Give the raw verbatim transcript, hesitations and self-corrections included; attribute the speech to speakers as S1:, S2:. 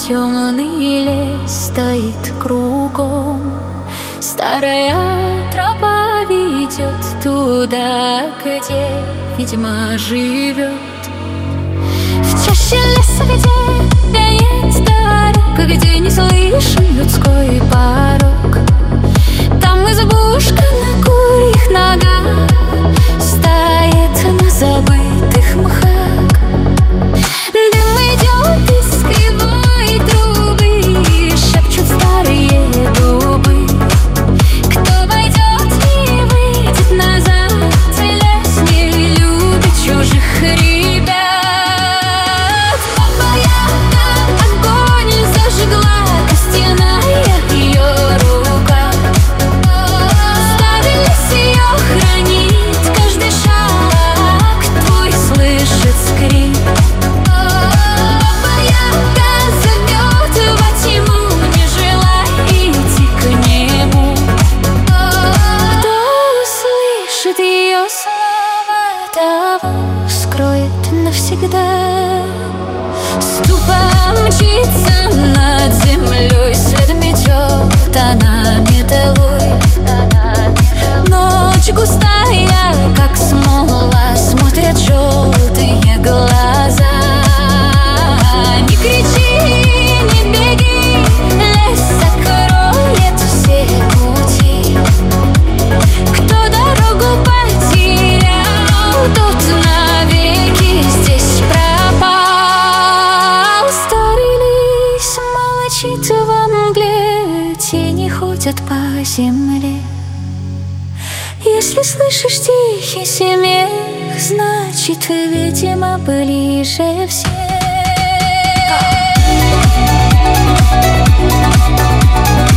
S1: темный лес стоит кругом. Старая тропа ведет туда, где ведьма живет. В чаще леса, где веет дорога, где не слышен людской порог, там избушка на курьих ногах стоит на забытых мхах. Дым идет из кривой трубы, шепчут старые дубы. Кто войдет и выйдет назад, лес не любит чужих ребят. Баба Яга огонь зажгла, костяная ее рука. Старый лес ее хранит, каждый шаг твой слышит скрип. Баба Яга зовет во тьму, не желай идти к нему. Кто услышит ее слова, того скроет навсегда. Ступа мчится над землей, свет метет, она металлой. Ночь густая, как смола, смотрят желтые глаза. Не кричи, не беги, лес закроет все пути. Кто дорогу потерял, тот навеки здесь пропал. Старый лис молчит во мгле, тени ходят по земле. Если слышишь тихий смех, значит, видимо, ближе всех.